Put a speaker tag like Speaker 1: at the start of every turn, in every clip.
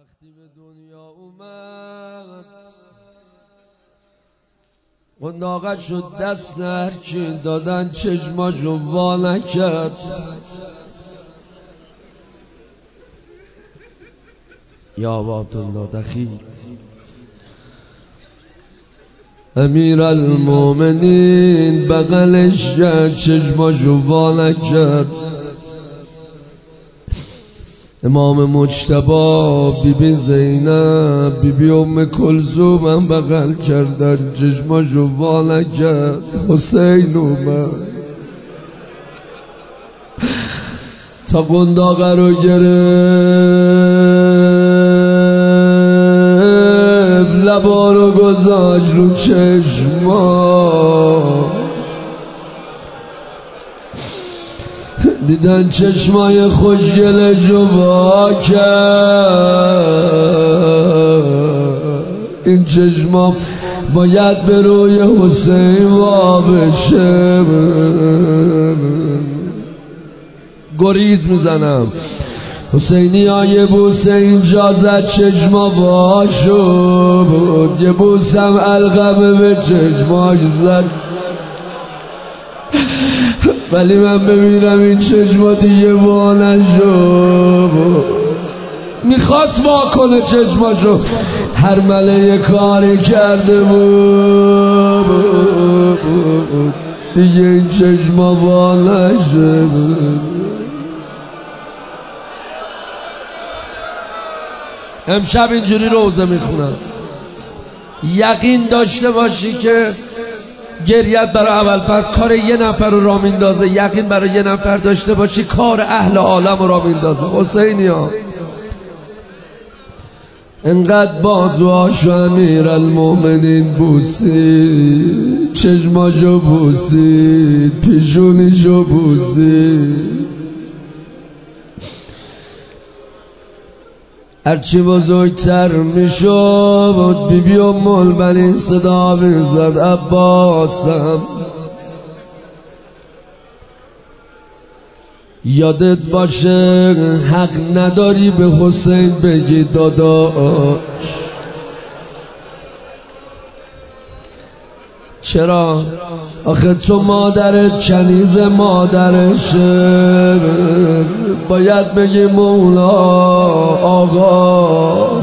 Speaker 1: وقتی به دنیا اومد قنداقت شد دست هرکی دادن چشماشو وا نکرد. یا عبدالله دخیل امیر المومنین بغلش کرد چشماشو وا نکرد. امام مجتبی بیبی زینب بیبی ام کلثوم هم بغل کردن چشماشو وا نکرد. حسین اومد تا قنداقه رو گرفت لبا رو گذاشت رو چشما دیدن چشمای خوشگلشو وا کرد. این چشما باید به روی حسین وا بشه. گریز میزنم حسینی ها یه بوسه اینجا زد چشما وا شد، یه بوسم علقمه به چشماش زد، ولی من ببینم این چشما دیگه وا نشد. میخواست وا کنه چشماشو، هر مله کاری کرده بود دیگه این چشما وا نشد. امشب اینجوری روزه میخونم. یقین داشته باشی که گریت برای ابوالفضل کار یه نفر رو را میندازه، یقین برای یه نفر داشته باشی کار اهل عالم رو را میندازه. حسینی ها انقدر بازوهاشو امیر المومنین بوسید، چشماشو بوسید، پیشونیشو بوسید. هرچی بزرگتر میشد بیبی ام البنین صدا میزد عباسم یادت باشه حق نداری به حسین بگی داداش. چرا؟ آخه تو مادرت کنیز مادرشه، باید بگی مولا آقا.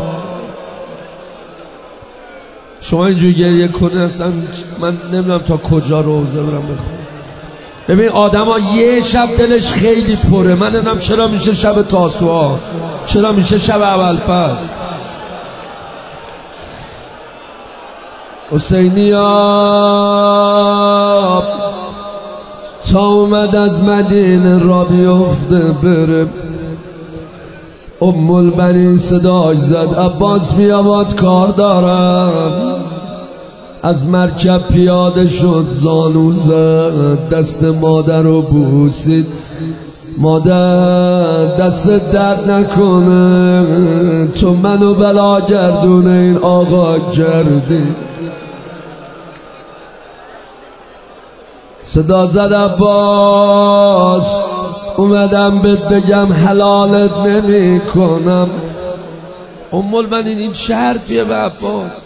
Speaker 1: شما اینجور گریه کنه اصلا من نمیدونم تا کجا روزه برم بخونم. ببین آدم ها یه شب دلش خیلی پره، من نمیدونم چرا میشه شب تاسوعا، چرا میشه شب ابوالفضل. حسینی ها تا اومد از مدینه را بیفته بره، ام البنین صداش زد عباس بیاباد کار دارم. از مرکب پیاده شد زانو زد دست مادر رو بوسید. مادر دست درد نکنه، تو منو بلا گردونه این آقا کردی. صدا زد عباس اومدم بهت بگم حلالت نمی کنم. ام البنین این چه حرفیه به عباس؟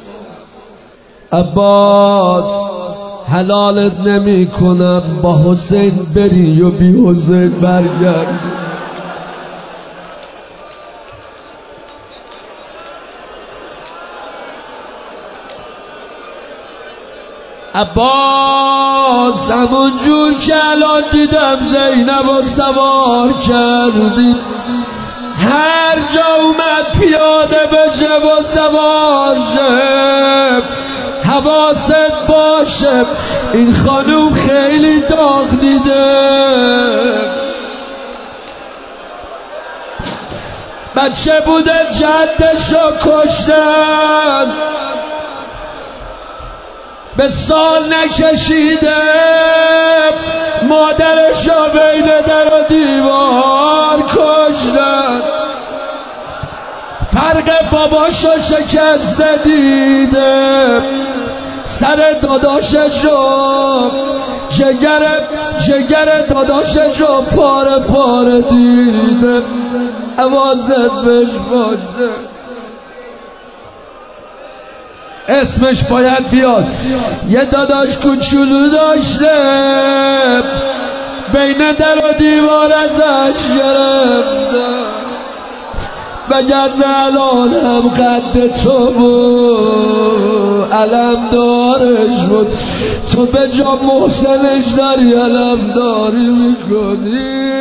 Speaker 1: عباس حلالت نمی کنم با حسین بری و بی حسین برگرد. عباس همون جور که الان دیدم زینب و سوار کردی، هر جا اومد پیاده بشه و سوار شه حواست باشه این خانوم خیلی داغ دیده. بچه بوده جدشو کشتن، به سال نکشیده مادرشو بین در و دیوار کشتن. فرق باباشو شکسته دیده، سر داداششو جگر داداششو پاره پاره دیده. عوازت بهش باشه اسمش باید بیاد. یه داداش کوچولو داشته بین در و دیوار ازش گرفتم، وگرنه الانم قد تو بود علم دارش بود، تو به جا محسنش داری علم داری میکنی.